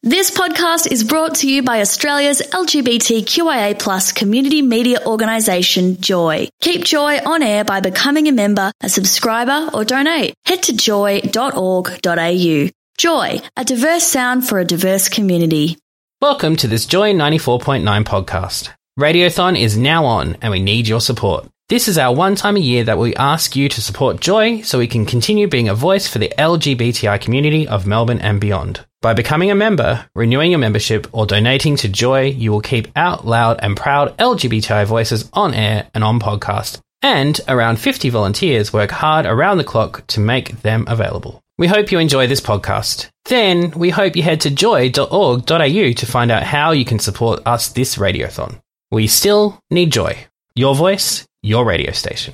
This podcast is brought to you by Australia's LGBTQIA+ community media organisation, Joy. Keep Joy on air by becoming a member, a subscriber or donate. Head to joy.org.au. Joy, a diverse sound for a diverse community. Welcome to this Joy 94.9 podcast. Radiothon is now on and we need your support. This is our one time a year that we ask you to support Joy so we can continue being a voice for the LGBTI community of Melbourne and beyond. By becoming a member, renewing your membership, or donating to Joy, you will keep out loud and proud LGBTI voices on air and on podcast. And around 50 volunteers work hard around the clock to make them available. We hope you enjoy this podcast. Then we hope you head to joy.org.au to find out how you can support us this radiothon. We still need Joy. Your voice, your radio station.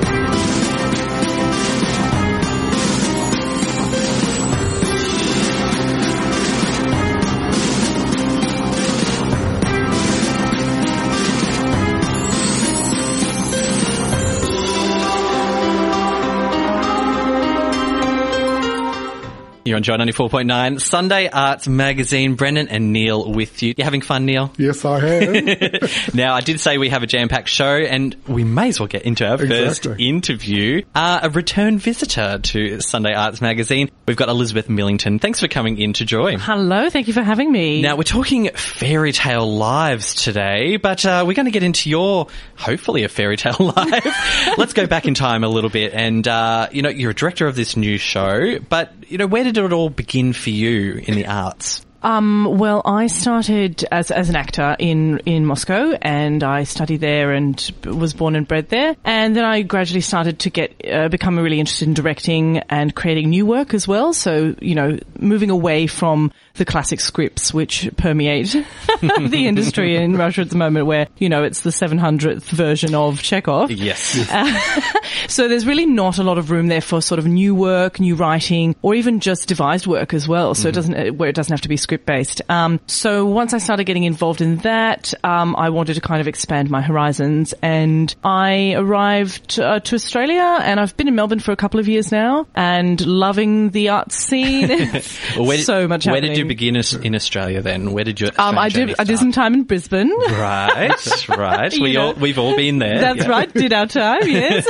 You're on Joy 94.9, Sunday Arts Magazine. Brendan and Neil with you. You having fun, Neil? Yes, I am. Now, I did say we have a jam-packed show, and we may as well get into our first interview. A return visitor to Sunday Arts Magazine. We've got Elizabeth Millington. Thanks for coming into Joy. Hello, thank you for having me. Now, we're talking fairy tale lives today, but we're going to get into your, hopefully, a fairy tale life. Let's go back in time a little bit. And, you're a director of this new show, but, where did it all begin for you in the arts? Well, I started as an actor in Moscow, and I studied there and was born and bred there. And then I gradually started to become really interested in directing and creating new work as well. So, moving away from the classic scripts which permeate the industry in Russia at the moment, where, it's the 700th version of Chekhov. Yes. So there's really not a lot of room there for sort of new work, new writing, or even just devised work as well. So it doesn't have to be script based. So once I started getting involved in that, I wanted to kind of expand my horizons, and I arrived to Australia, and I've been in Melbourne for a couple of years now and loving the arts scene. So much happening. Where did you begin in Australia then? Where did you I did some time in Brisbane. Right. We've all been there. That's right. Did our time, yes.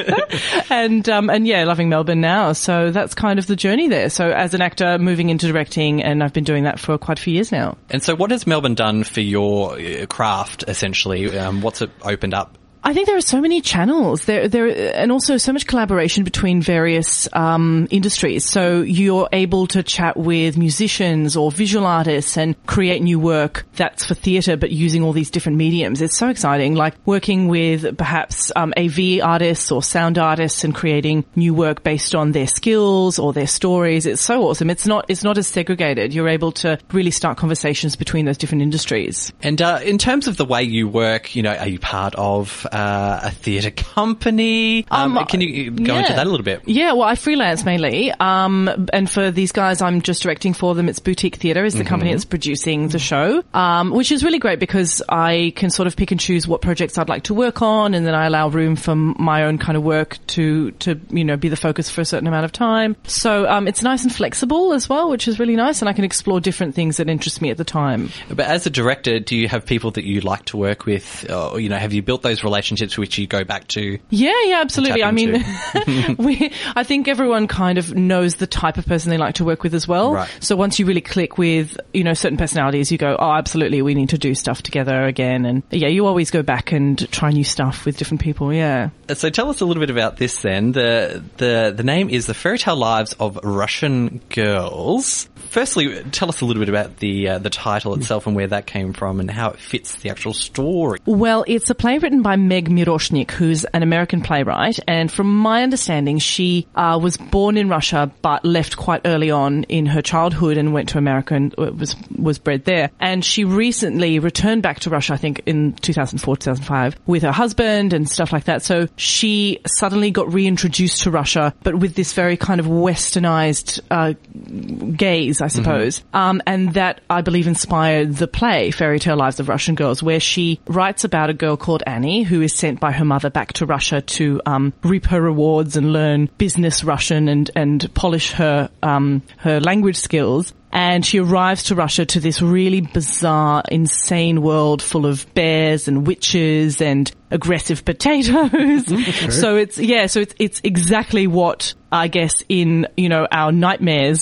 and loving Melbourne now. So that's kind of the journey there. So as an actor, moving into directing, and I've been doing that for quite a few years now. And so what has Melbourne done for your craft, essentially? What's it opened up? I think there are so many channels there, and also so much collaboration between various industries. So you're able to chat with musicians or visual artists and create new work that's for theatre, but using all these different mediums. It's so exciting, like working with perhaps AV artists or sound artists and creating new work based on their skills or their stories. It's so awesome. It's not as segregated. You're able to really start conversations between those different industries. And in terms of the way you work, are you part of a theatre company? Can you go into that a little bit? Yeah, well, I freelance mainly. And for these guys, I'm just directing for them. It's Boutique Theatre is the company that's producing the show, which is really great because I can sort of pick and choose what projects I'd like to work on, and then I allow room for my own kind of work to be the focus for a certain amount of time. So it's nice and flexible as well, which is really nice, and I can explore different things that interest me at the time. But as a director, do you have people that you like to work with? Or, have you built those relationships which you go back to? Yeah, absolutely. I mean, I think everyone kind of knows the type of person they like to work with as well. Right. So once you really click with, certain personalities, you go, oh, absolutely, we need to do stuff together again. And you always go back and try new stuff with different people. Yeah. So tell us a little bit about this then. The name is The Fairy Tale Lives of Russian Girls. Firstly, tell us a little bit about the title itself and where that came from and how it fits the actual story. Well, it's a play written by Meg Miroshnik, who's an American playwright, and from my understanding, she was born in Russia but left quite early on in her childhood and went to America and was bred there. And she recently returned back to Russia, I think in 2004, 2005, with her husband and stuff like that. So she suddenly got reintroduced to Russia, but with this very kind of westernized gaze, I suppose. And that, I believe, inspired the play Fairy Tale Lives of Russian Girls, where she writes about a girl called Annie who who is sent by her mother back to Russia to reap her rewards and learn business Russian and polish her language skills. And she arrives to Russia to this really bizarre, insane world full of bears and witches and aggressive potatoes. So it's exactly what I guess in, our nightmares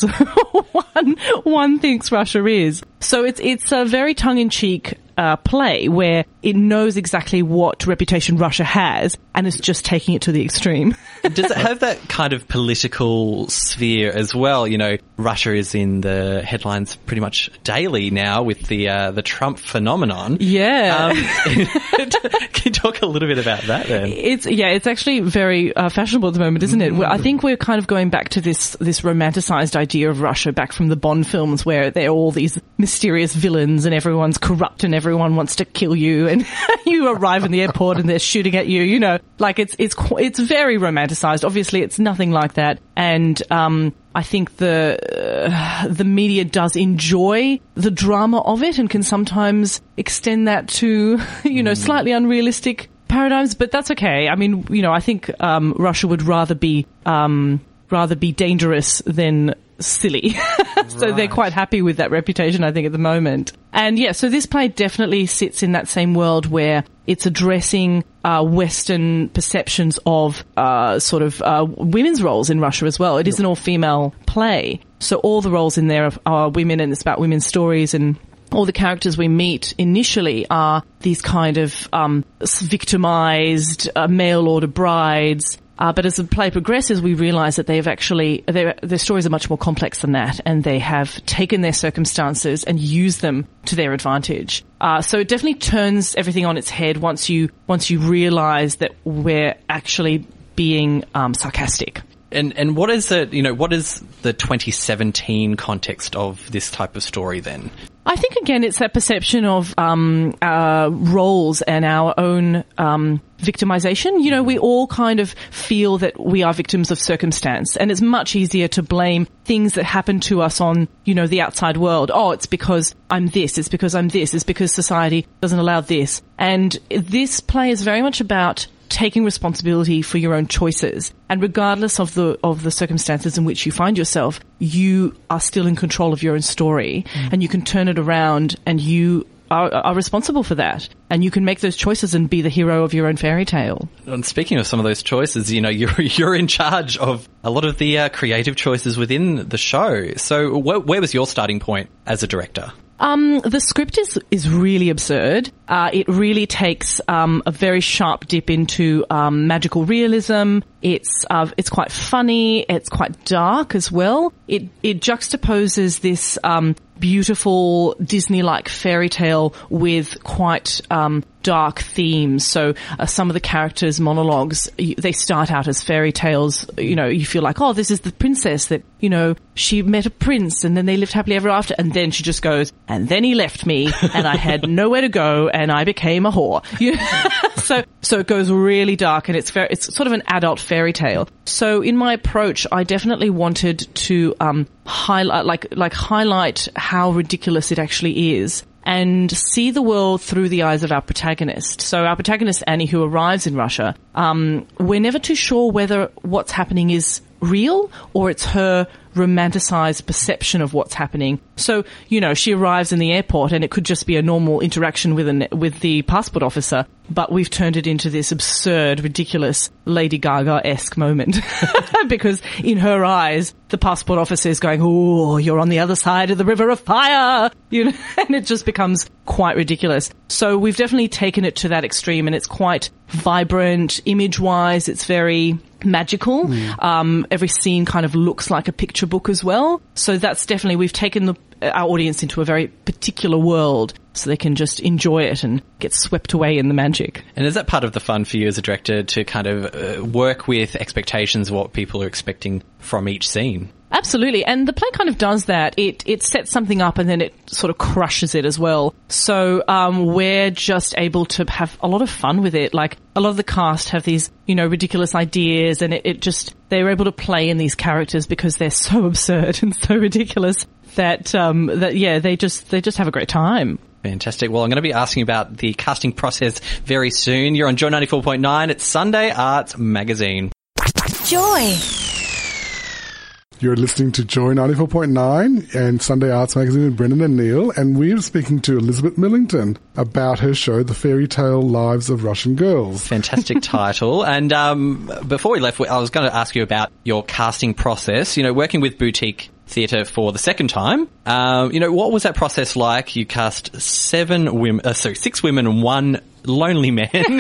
one thinks Russia is. So it's a very tongue-in-cheek play where it knows exactly what reputation Russia has and is just taking it to the extreme. Does it have that kind of political sphere as well? Russia is in the headlines pretty much daily now with the Trump phenomenon. Yeah. Can you talk a little bit about that then? It's actually very fashionable at the moment, isn't it? I think we're kind of going back to this romanticized idea of Russia back from the Bond films where they're all these mysterious villains and everyone's corrupt and everyone wants to kill you and you arrive in the airport and they're shooting at you, it's very romanticized. Obviously it's nothing like that. And I think the media does enjoy the drama of it and can sometimes extend that to, slightly unrealistic paradigms, but that's okay. I mean, I think Russia would rather be dangerous than silly. So they're quite happy with that reputation, I think, at the moment. And so this play definitely sits in that same world where it's addressing Western perceptions of women's roles in Russia as well. It is an all-female play. So all the roles in there are women, and it's about women's stories, and all the characters we meet initially are these kind of victimized mail-order brides. But as the play progresses, we realise that their stories are much more complex than that, and they have taken their circumstances and used them to their advantage. So it definitely turns everything on its head once you realise that we're actually being sarcastic. And what is what is the 2017 context of this type of story then? I think, again, it's that perception of roles and our own victimization. We all kind of feel that we are victims of circumstance, and it's much easier to blame things that happen to us on, the outside world. Oh, it's because I'm this, it's because I'm this, it's because society doesn't allow this. And this play is very much about taking responsibility for your own choices, and regardless of the circumstances in which you find yourself, you are still in control of your own story, and you can turn it around, and you are responsible for that, and you can make those choices and be the hero of your own fairy tale. And speaking of some of those choices, you're in charge of a lot of the creative choices within the show. So where was your starting point as a director? The script is really absurd. It really takes a very sharp dip into magical realism. It's quite funny. It's quite dark as well. It juxtaposes this beautiful Disney-like fairy tale with quite dark themes. So some of the characters' monologues, they start out as fairy tales. You feel like, oh, this is the princess that, she met a prince and then they lived happily ever after. And then she just goes, and then he left me and I had nowhere to go and I became a whore. So it goes really dark, and it's sort of an adult fairy tale. So in my approach, I definitely wanted to highlight how ridiculous it actually is, and see the world through the eyes of our protagonist. So our protagonist, Annie, who arrives in Russia, we're never too sure whether what's happening is real or it's her romanticized perception of what's happening. So, she arrives in the airport and it could just be a normal interaction with the passport officer, but we've turned it into this absurd, ridiculous Lady Gaga-esque moment because in her eyes, the passport officer is going, oh, you're on the other side of the river of fire, and it just becomes quite ridiculous. So we've definitely taken it to that extreme, and it's quite vibrant image-wise. It's very magical. Every scene kind of looks like a picture book as well. So that's definitely, we've taken our audience into a very particular world so they can just enjoy it and get swept away in the magic. And is that part of the fun for you as a director, to kind of work with expectations of what people are expecting from each scene? Absolutely. And the play kind of does that. It sets something up and then it sort of crushes it as well. So we're just able to have a lot of fun with it. Like, a lot of the cast have these, ridiculous ideas, and they're able to play in these characters because they're so absurd and so ridiculous that they just have a great time. Fantastic. Well, I'm going to be asking about the casting process very soon. You're on Joy 94.9. It's Sunday Arts Magazine. Joy. You're listening to Joy 94.9 and Sunday Arts Magazine with Brendan and Neil, and we're speaking to Elizabeth Millington about her show, The Fairy Tale Lives of Russian Girls. Fantastic title. And before we left, I was going to ask you about your casting process. You know, working with Boutique Theatre for the second time. What was that process like? You cast 6 women and 1 lonely man.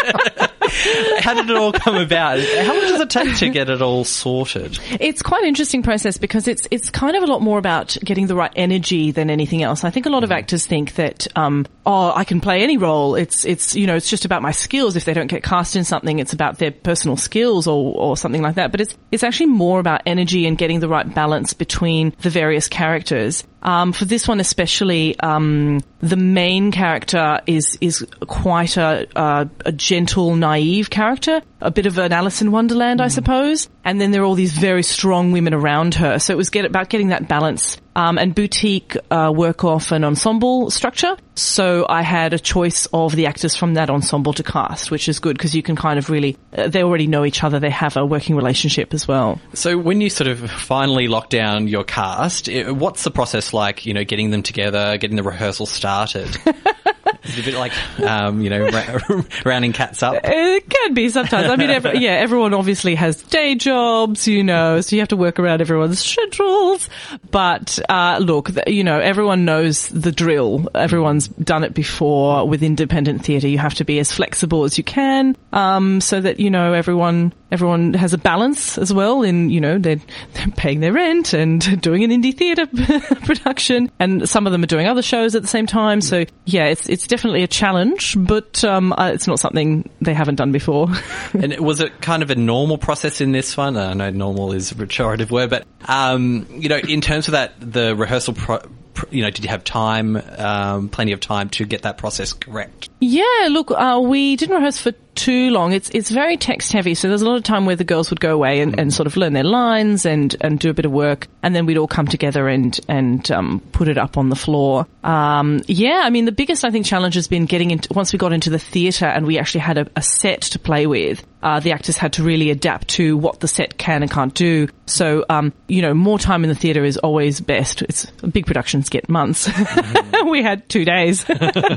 How did it all come about? How long does it take to get it all sorted? It's quite an interesting process because it's kind of a lot more about getting the right energy than anything else. I think a lot of actors think that, I can play any role. It's just about my skills. If they don't get cast in something, it's about their personal skills or something like that. But it's actually more about energy and getting the right balance between the various characters. For this one especially, the main character is quite a gentle, naive character, a bit of an Alice in Wonderland, I suppose. And then there are all these very strong women around her. So it was about getting that balance. And Boutique work off an ensemble structure. So I had a choice of the actors from that ensemble to cast, which is good because you can kind of really, they already know each other. They have a working relationship as well. So when you sort of finally lock down your cast, what's the process like, getting them together, getting the rehearsal started? It's a bit like, rounding cats up. It can be sometimes. I mean, everyone obviously has day jobs, so you have to work around everyone's schedules. But, everyone knows the drill. Everyone's done it before with independent theatre. You have to be as flexible as you can, so that, everyone has a balance as well in, they're paying their rent and doing an indie theatre production. And some of them are doing other shows at the same time. So, yeah, it's definitely a challenge, but it's not something they haven't done before. And was it kind of a normal process in this one? I know normal is a pejorative word, but, in terms of that, the rehearsal did you have time, plenty of time to get that process correct? Yeah, look, we didn't rehearse for too long. It's very text heavy, so there's a lot of time where the girls would go away and sort of learn their lines and do a bit of work, and then we'd all come together and put it up on the floor. The biggest, I think, challenge has been getting into, once we got into the theatre and we actually had a set to play with, the actors had to really adapt to what the set can and can't do. So, more time in the theatre is always best. It's big productions get months. We had 2 days.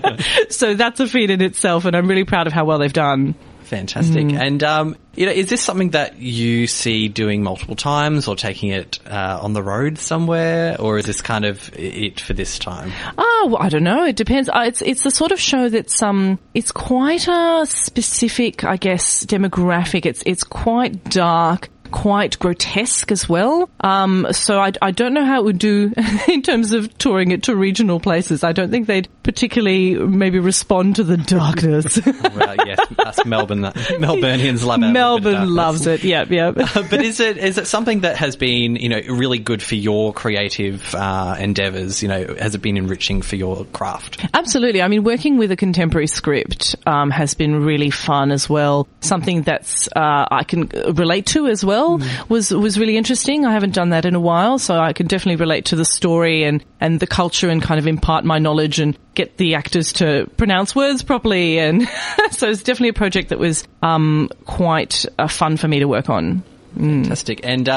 So that's a feat in itself, and I'm really proud of how well they've done. Fantastic. And, is this something that you see doing multiple times or taking it on the road somewhere, or is this kind of it for this time? Oh, I don't know. It depends. It's the sort of show that's, it's quite a specific, I guess, demographic. It's quite dark, quite grotesque as well. So I don't know how it would do in terms of touring it to regional places. I don't think they'd particularly maybe respond to the darkness. Well, yes, us Melburnians love it. Melbourne loves it. Yeah. But is it something that has been, really good for your creative endeavours? Has it been enriching for your craft? Absolutely. I mean, working with a contemporary script has been really fun as well. Something that's I can relate to as well. Was really interesting. I haven't done that in a while, so I can definitely relate to the story and the culture and kind of impart my knowledge and get the actors to pronounce words properly. And so it's definitely a project that was quite fun for me to work on. Fantastic. And,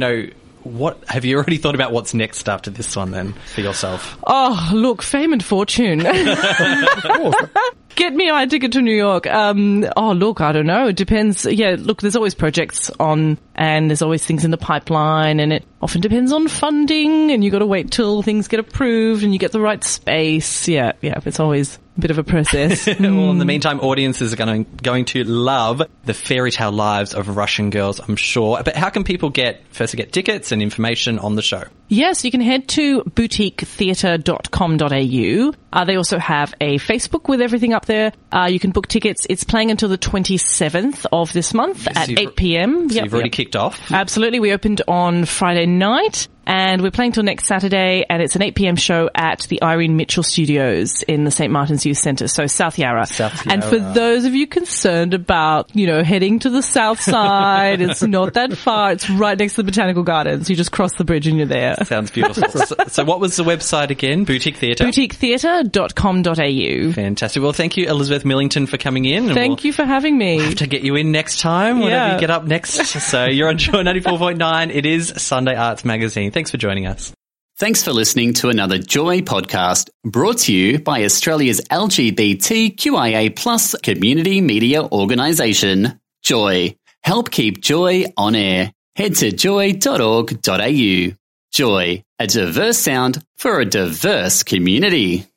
what have you already thought about what's next after this one then for yourself? Oh, look, fame and fortune. Of course. Get me a ticket to New York. I don't know. It depends. Yeah, look, there's always projects on and there's always things in the pipeline, and it often depends on funding, and you got to wait till things get approved and you get the right space. Yeah, it's always a bit of a process. Well, in the meantime, audiences are going to love The Fairy Tale Lives of Russian Girls, I'm sure. But how can people get tickets and information on the show? Yes, you can head to boutiquetheatre.com.au. They also have a Facebook with everything up there. You can book tickets. It's playing until the 27th of this month at 8 p.m. So you've already kicked off? Absolutely. We opened on Friday night. And we're playing till next Saturday, and it's an 8 p.m. show at the Irene Mitchell Studios in the St. Martin's Youth Centre, so South Yarra. And for those of you concerned about, heading to the south side, it's not that far. It's right next to the Botanical Gardens. You just cross the bridge and you're there. Sounds beautiful. So what was the website again? Boutique Theatre? boutiquetheatre.com.au. Fantastic. Well, thank you, Elizabeth Millington, for coming in. And Thank you for having me. We'll have to get you in next time, whenever you get up next. So you're on Joy 94.9. It is Sunday Arts Magazine. Thanks for joining us. Thanks for listening to another Joy podcast brought to you by Australia's LGBTQIA+ community media organisation, Joy. Help keep Joy on air. Head to joy.org.au. Joy, a diverse sound for a diverse community.